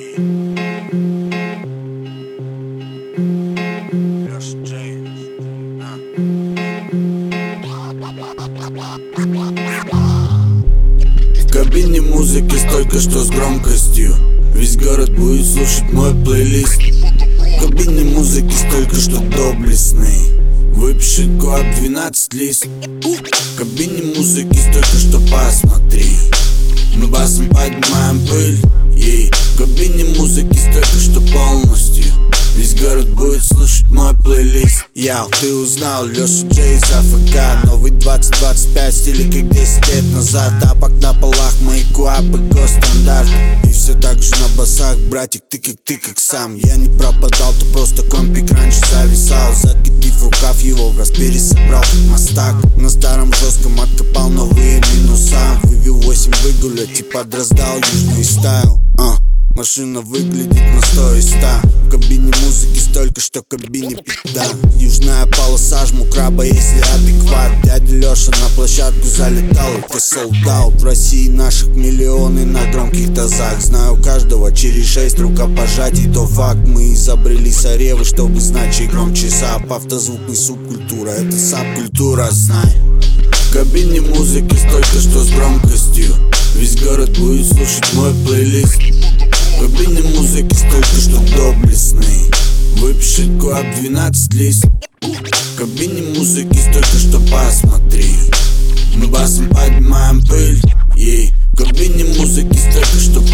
В кабине музыки столько, что с громкостью весь город будет слушать мой плейлист. В кабине музыки столько, что доблестный выпишет КОАП 12 лист. В кабине музыки столько, что посмотри, мы басом поднимаем пыль. В кабине музыки столько, что полностью весь город будет слушать мой плейлист. Ты узнал Леша Джей из АФК. Новый 2025 стиле, как 10 лет назад. Тапок на полах, мои КОАПы госстандарт. И все так же на басах, братик, ты как сам. Я не пропадал, то просто компик раньше зависал. Закатив рукав, его враз пересобрал мастак. На старом жестком откопал новые минуса. Вывел 8 выгулять и подраздал южный стайл. Машина выглядит на 100 из 100. В кабине музыки столько, что кабине пизда. Южная полоса, жму краба, если адекват. Дядя Леша на площадку залетал, это солдат. В России наших миллионы на громких тазах. Знаю каждого через 6 рукопожатий, то факт. Мы изобрели соревы, чтобы знать, чей громче сап. Автозвук не субкультура, это саб-культура, знай. В кабине музыки столько, что с громкостью весь город будет слушать мой плейлист. В кабине музыки столько, что доблестный выпишет КОАП 12 лист. В кабине музыки столько, что посмотри, мы басом поднимаем пыль. В кабине музыки столько, что